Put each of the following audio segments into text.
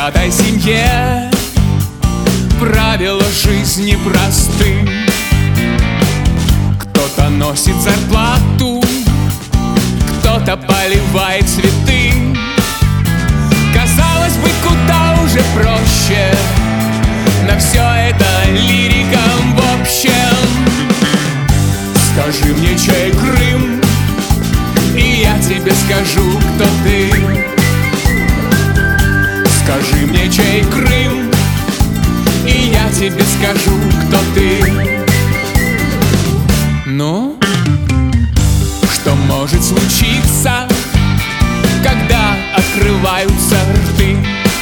богатой семье правила жизни просты. Кто-то носит зарплату, кто-то поливает цветы. Казалось бы, куда уже проще, но все это лирика в общем. Скажи мне, чей Крым, и я тебе скажу, кто ты. Скажи мне, чей Крым, и я тебе скажу, кто ты. Ну, что может случиться, когда открываются рты?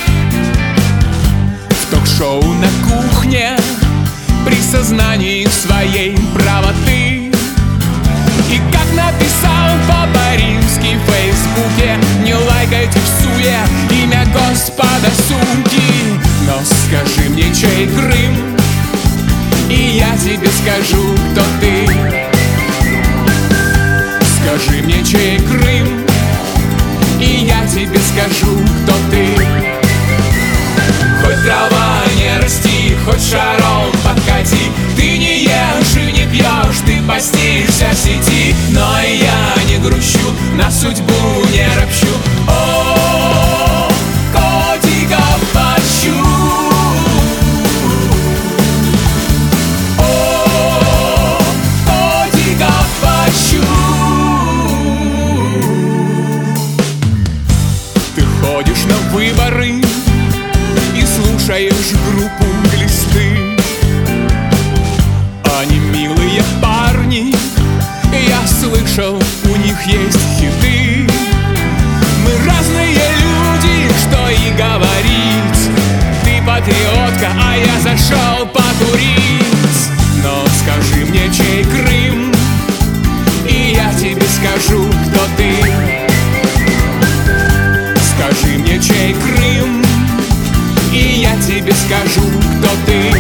В ток-шоу на кухне при сознании своей правоты. И как написал Папа Римский в Фейсбуке: не лайкайте в суе имя Господа суки. Но скажи мне, чей Крым, и я тебе скажу, кто ты. Скажи мне, чей Крым, и я тебе скажу, кто ты. Хоть трава не расти, хоть шаром подкати, ты не ешь и не пьешь, ты постишься в сети. Но я не грущу, на судьбу не ропщу. О, котиков пощу. О, котиков пощу. Ты ходишь на выборы и слушаешь группу Глисты. Они милые парни, я слышал, у них есть хиты. Мы разные люди, что и говорить. Ты патриотка, а я зашел покурить. Но скажи мне, чей Крым, и я тебе скажу, кто ты. Скажи мне, чей Крым, и я тебе скажу, кто ты.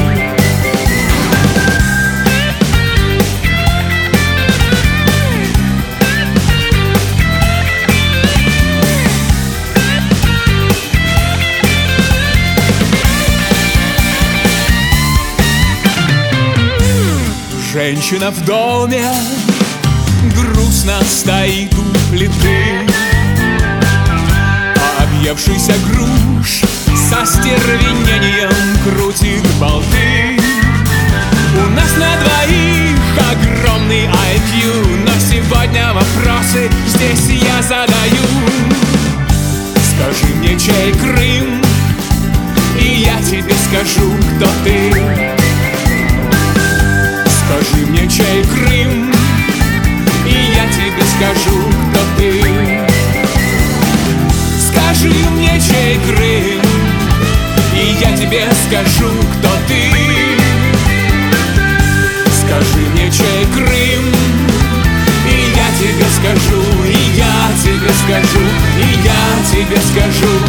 Женщина в доме грустно стоит у плиты, а объевшийся груш со стервенением крутит болты. У нас на двоих огромный IQ, но сегодня вопросы здесь я задаю. Скажи мне, чей Крым, и я тебе скажу, кто ты. Скажи мне, чей Крым, и я тебе скажу, кто ты. Скажи мне, чей Крым, и я тебе скажу, кто ты. Скажи мне, чей Крым, и я тебе скажу, и я тебе скажу, и я тебе скажу.